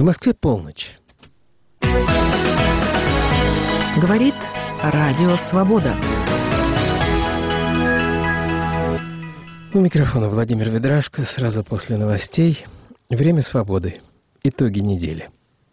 В Москве полночь. Говорит Радио Свобода. У микрофона Владимир Ведрашко. Сразу после новостей. Время свободы. Итоги недели.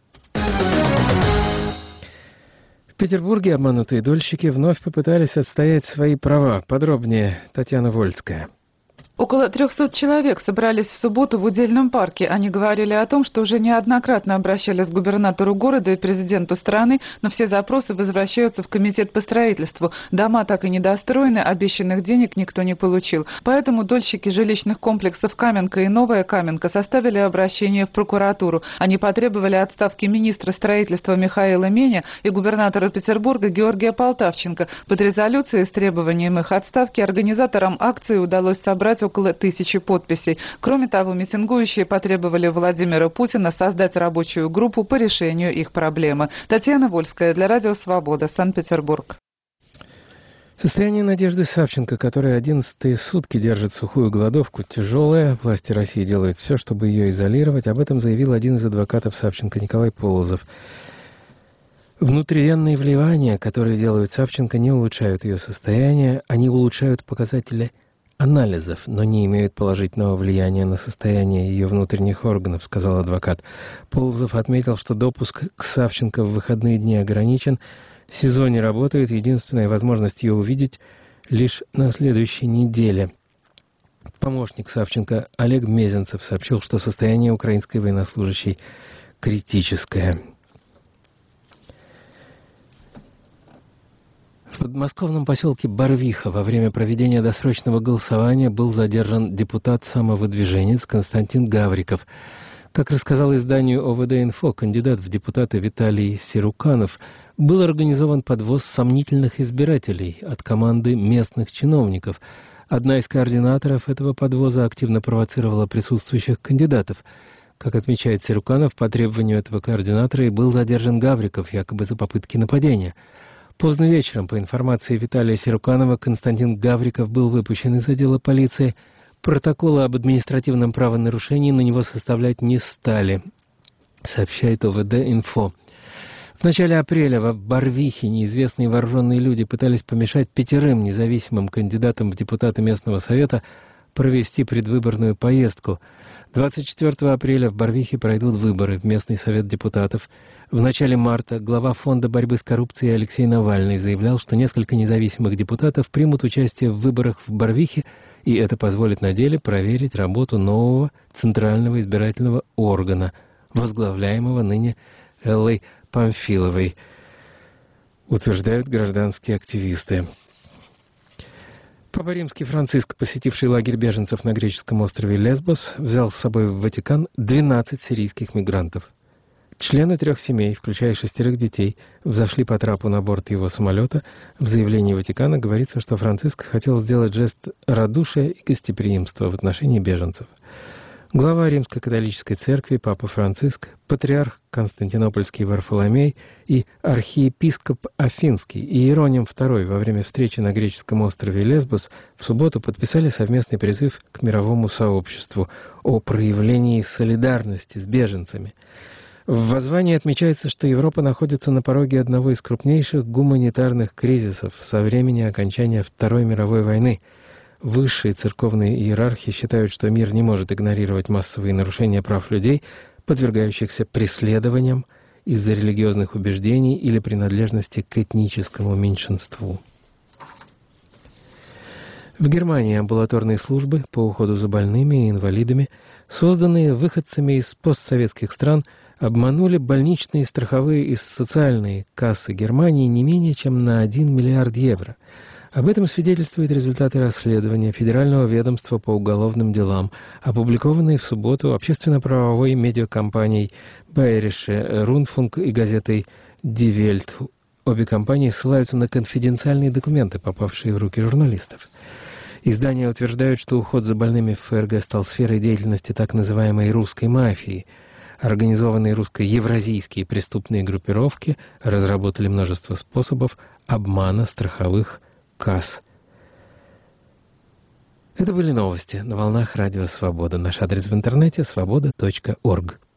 В Петербурге обманутые дольщики вновь попытались отстоять свои права. Подробнее Татьяна Вольская. Около 300 человек собрались в субботу в Удельном парке. Они говорили о том, что уже неоднократно обращались к губернатору города и президенту страны, но все запросы возвращаются в комитет по строительству. Дома так и не достроены, обещанных денег никто не получил. Поэтому дольщики жилищных комплексов «Каменка» и «Новая Каменка» составили обращение в прокуратуру. Они потребовали отставки министра строительства Михаила Меня и губернатора Петербурга Георгия Полтавченко. Под резолюцией с требованием их отставки организаторам акции удалось собрать около 1000 подписей. Кроме того, митингующие потребовали Владимира Путина создать рабочую группу по решению их проблемы. Татьяна Вольская для Радио Свобода, Санкт-Петербург. Состояние Надежды Савченко, которая 11-е сутки держит сухую голодовку, тяжелое. Власти России делают все, чтобы ее изолировать. Об этом заявил один из адвокатов Савченко Николай Полозов. Внутривенные вливания, которые делают Савченко, не улучшают ее состояние. Они улучшают показатели анализов, но не имеют положительного влияния на состояние ее внутренних органов, сказал адвокат. Полозов отметил, что допуск к Савченко в выходные дни ограничен. СИЗО не работает, единственная возможность ее увидеть лишь на следующей неделе. Помощник Савченко Олег Мезенцев сообщил, что состояние украинской военнослужащей критическое. В подмосковном поселке Барвиха во время проведения досрочного голосования был задержан депутат-самовыдвиженец Константин Гавриков. Как рассказал изданию ОВД-Инфо, кандидат в депутаты Виталий Сируканов, был организован подвоз сомнительных избирателей от команды местных чиновников. Одна из координаторов этого подвоза активно провоцировала присутствующих кандидатов. Как отмечает Сируканов, по требованию этого координатора и был задержан Гавриков, якобы за попытки нападения. Поздно вечером, по информации Виталия Сируканова, Константин Гавриков был выпущен из отдела полиции. Протоколы об административном правонарушении на него составлять не стали, сообщает ОВД-Инфо. В начале апреля в Барвихе неизвестные вооруженные люди пытались помешать 5 независимым кандидатам в депутаты местного совета провести предвыборную поездку. 24 апреля в Барвихе пройдут выборы в местный совет депутатов. В начале марта глава Фонда борьбы с коррупцией Алексей Навальный заявлял, что несколько независимых депутатов примут участие в выборах в Барвихе, и это позволит на деле проверить работу нового Центрального избирательного органа, возглавляемого ныне Эллой Памфиловой, утверждают гражданские активисты. Папа Римский Франциск, посетивший лагерь беженцев на греческом острове Лесбос, взял с собой в Ватикан 12 сирийских мигрантов. Члены 3 семей, включая 6 детей, взошли по трапу на борт его самолета. В заявлении Ватикана говорится, что Франциск хотел сделать жест радушия и гостеприимства в отношении беженцев. Глава Римско-католической церкви Папа Франциск, патриарх Константинопольский Варфоломей и архиепископ Афинский Иероним II во время встречи на греческом острове Лесбос в субботу подписали совместный призыв к мировому сообществу о проявлении солидарности с беженцами. В воззвании отмечается, что Европа находится на пороге одного из крупнейших гуманитарных кризисов со времени окончания Второй мировой войны. Высшие церковные иерархи считают, что мир не может игнорировать массовые нарушения прав людей, подвергающихся преследованиям из-за религиозных убеждений или принадлежности к этническому меньшинству. В Германии амбулаторные службы по уходу за больными и инвалидами, созданные выходцами из постсоветских стран, обманули больничные, страховые и социальные кассы Германии не менее чем на 1 миллиард евро. Об этом свидетельствуют результаты расследования Федерального ведомства по уголовным делам, опубликованные в субботу общественно-правовой медиакомпанией Bayerische Rundfunk и газетой Die Welt. Обе компании ссылаются на конфиденциальные документы, попавшие в руки журналистов. Издания утверждают, что уход за больными в ФРГ стал сферой деятельности так называемой русской мафии. Организованные русско-евразийские преступные группировки разработали множество способов обмана страховых касс. Это были новости на волнах Радио Свобода. Наш адрес в интернете — свобода.орг.